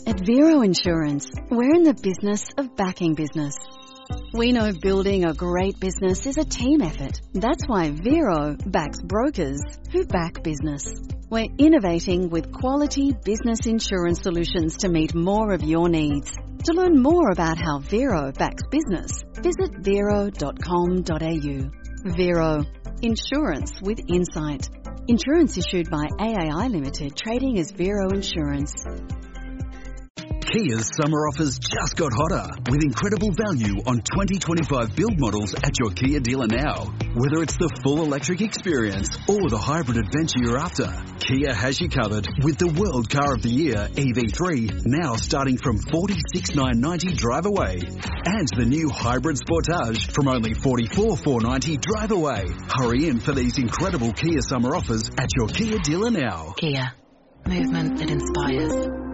At Vero Insurance, we're in the business of backing business. We know building a great business is a team effort. That's why Vero backs brokers who back business. We're innovating with quality business insurance solutions to meet more of your needs. To learn more about how Vero backs business, visit vero.com.au. Vero, insurance with insight. Insurance issued by AAI Limited, trading as Vero Insurance. Kia's summer offers just got hotter with incredible value on 2025 build models at your Kia dealer now. Whether it's the full electric experience or the hybrid adventure you're after, Kia has you covered with the World Car of the Year EV3 now starting from $46,990 drive away, and the new hybrid Sportage from only $44,490 drive away. Hurry in for these incredible Kia summer offers at your Kia dealer now. Kia, movement that inspires.